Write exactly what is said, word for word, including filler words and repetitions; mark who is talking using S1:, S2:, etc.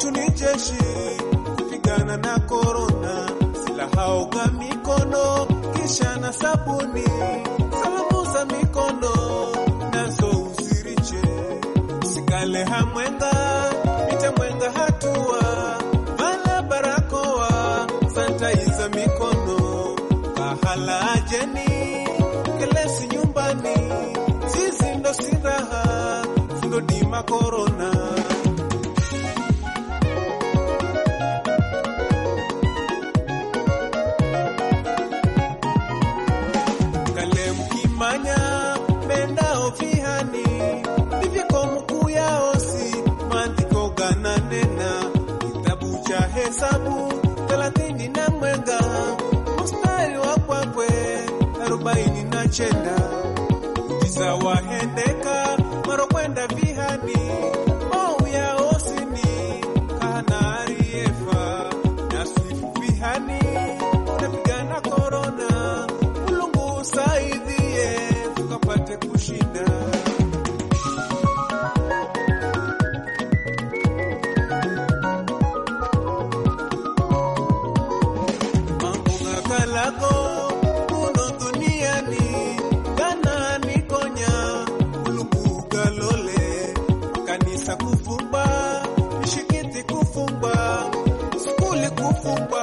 S1: letu ni jeshi kupigana na corona, silaha oga mikono kisha na sabuni, salamu za mikono nazo usiriche, sikale hamwenga ita mwenga hatua, vala barakoa sanitize mikono, kahala ajeni kelesi nyumbani, sisi ndo siraha ndo dima corona. Kale mkimanya menda ofihani, niviko mkuu ya osi mandiko gana nena, kitabu cha hesabu thelathini na mwenga, mstari wa kwakwe arobaini na chenda, kujisa wahendeka maro kwenda vihani, mau ya osini kahana ariefa na swifu vihani, unapigana corona, Mulungu usaidie tukapate kushinda. Mambo ngakalako kuno duniani, gana nikonya Mulungu galole, kanisa kufumba, mishikiti kufumba, skuli kufumba,